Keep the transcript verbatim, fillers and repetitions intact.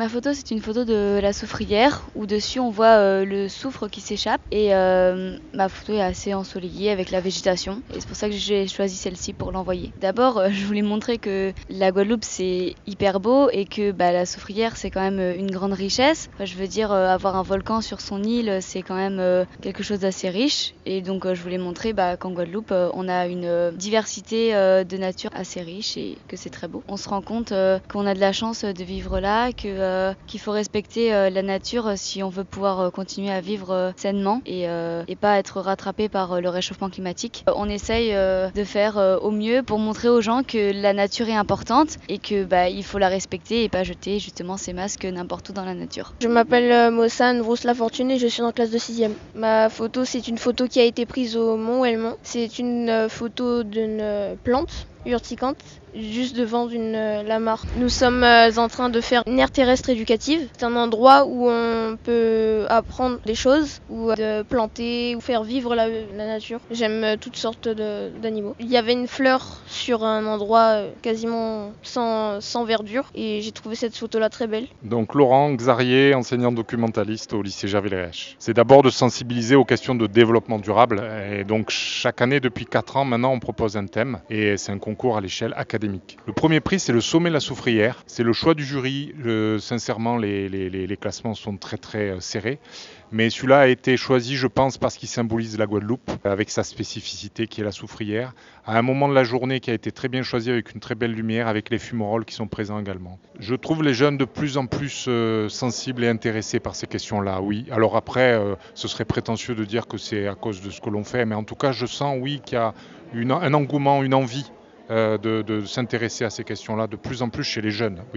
Ma photo, c'est une photo de la soufrière où dessus on voit euh, le soufre qui s'échappe et euh, ma photo est assez ensoleillée avec la végétation et c'est pour ça que j'ai choisi celle-ci pour l'envoyer. D'abord, euh, je voulais montrer que la Guadeloupe c'est hyper beau et que bah, la soufrière c'est quand même une grande richesse. Enfin, je veux dire, euh, avoir un volcan sur son île c'est quand même euh, quelque chose d'assez riche et donc euh, je voulais montrer bah, qu'en Guadeloupe euh, on a une euh, diversité euh, de nature assez riche et que c'est très beau. On se rend compte euh, qu'on a de la chance de vivre là, que Euh, qu'il faut respecter euh, la nature euh, si on veut pouvoir euh, continuer à vivre euh, sainement et, euh, et pas être rattrapé par euh, le réchauffement climatique. Euh, on essaye euh, de faire euh, au mieux pour montrer aux gens que la nature est importante et que bah, il faut la respecter et pas jeter justement ces masques n'importe où dans la nature. Je m'appelle euh, Mossane Vrousse Lafortune et je suis en classe de sixième. Ma photo, c'est une photo qui a été prise au Mont Helmont. C'est une euh, photo d'une euh, plante urticante juste devant une euh, lamarre. Nous sommes euh, en train de faire une aire terrestre éducative. C'est un endroit où on peut apprendre des choses, ou euh, de planter, ou faire vivre la, la nature. J'aime euh, toutes sortes de, d'animaux. Il y avait une fleur sur un endroit euh, quasiment sans, sans verdure et j'ai trouvé cette photo-là très belle. Donc Laurent Xarier, enseignant documentaliste au lycée Gervais-les-Rèches. C'est d'abord de sensibiliser aux questions de développement durable et donc chaque année depuis quatre ans maintenant on propose un thème et c'est un concours à l'échelle académique. Le premier prix c'est le sommet La Soufrière, c'est le choix du jury, le, sincèrement les, les, les, les classements sont très très serrés. Mais celui-là a été choisi, je pense, parce qu'il symbolise la Guadeloupe, avec sa spécificité qui est la soufrière, à un moment de la journée qui a été très bien choisi, avec une très belle lumière, avec les fumerolles qui sont présents également. Je trouve les jeunes de plus en plus euh, sensibles et intéressés par ces questions-là, oui. Alors après, euh, ce serait prétentieux de dire que c'est à cause de ce que l'on fait, mais en tout cas, je sens, oui, qu'il y a une, un engouement, une envie euh, de, de s'intéresser à ces questions-là de plus en plus chez les jeunes. Oui.